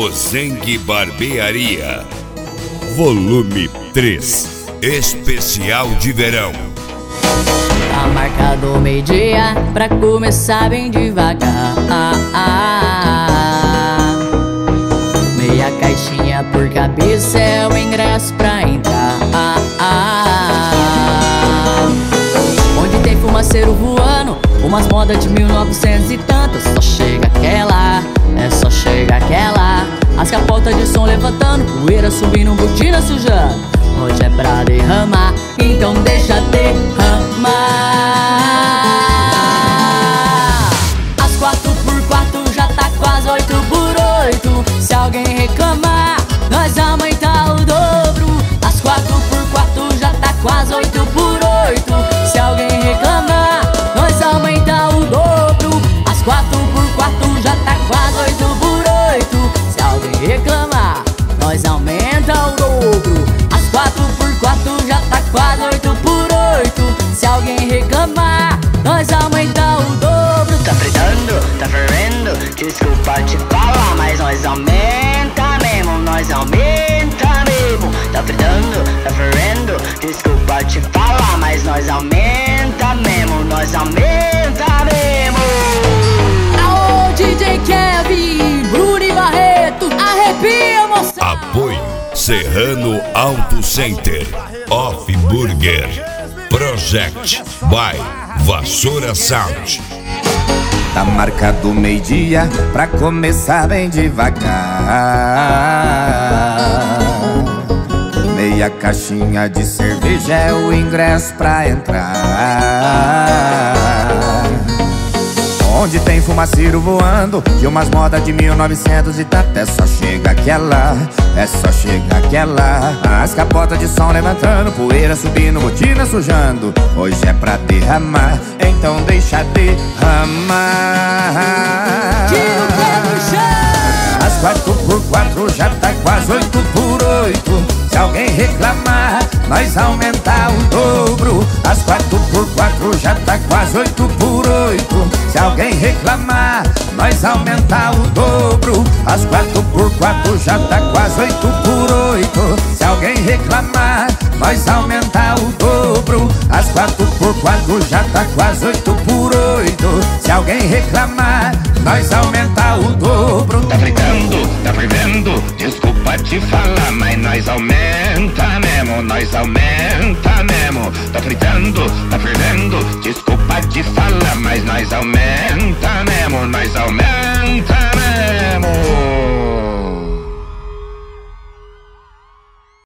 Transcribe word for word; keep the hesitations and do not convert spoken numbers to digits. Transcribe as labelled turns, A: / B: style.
A: Mozengue Barbearia, volume três, especial de verão.
B: Tá marcado meio-dia pra começar bem devagar. Meia caixinha por cabeça é o ingresso pra entrar. Onde tem fumaceiro voando, umas modas de mil e novecentos e tantas. Só chega aquela, é só chega aquela. As capotas de som levantando, poeira subindo, botina sujando. Hoje é pra derramar, então deixa derramar. As quatro por quatro já tá quase oito por oito. Se alguém reclamar, nós aumentar o dobro. As quatro por quatro já tá quase oito por oito. Se alguém reclamar, nós aumentar o dobro. As quatro por quatro já tá quase oito por oito. Se alguém reclamar, nós aumenta o dobro. As quatro por quatro já tá quase oito por oito. Se alguém reclamar, nós aumenta o dobro.
C: Tá fritando, tá fervendo, desculpa te falar, mas nós aumenta mesmo, nós aumenta mesmo. Tá fritando, tá fervendo, desculpa te falar, mas nós aumenta mesmo, nós aumenta mesmo.
B: Aô, D J Kevin, Bruno e Barreto, arrepia, moça.
A: Apoio Serrano Auto Center, Off Burger, Project by Vassoura Sound.
D: Tá marcado meio-dia pra começar bem devagar. Meia caixinha de cerveja é o ingresso pra entrar. Onde tem fumaceiro voando e umas modas de mil e novecentos e tanto. É só chega aquela, é só chega aquela. As capotas de som levantando, poeira subindo, botina sujando. Hoje é pra derramar, então deixa derramar.
B: Tira o pé do chão.
D: As quatro por quatro já tá quase oito por oito. Se alguém reclamar, nós aumentar o dobro. As quatro por quatro já tá quase oito por oito. Se alguém reclamar, nós aumentar o dobro. As quatro por quatro já tá quase oito por oito. Se alguém reclamar, nós aumentar o dobro. As quatro por quatro já tá quase oito por oito. Se alguém reclamar, nós aumentar o dobro.
E: Tá fritando, tá fervendo, desculpa te falar, mas nós aumenta mesmo, nós aumenta mesmo. Tá fritando, tá fervendo, desculpa te falar, mas nós aumenta mesmo, nós aumenta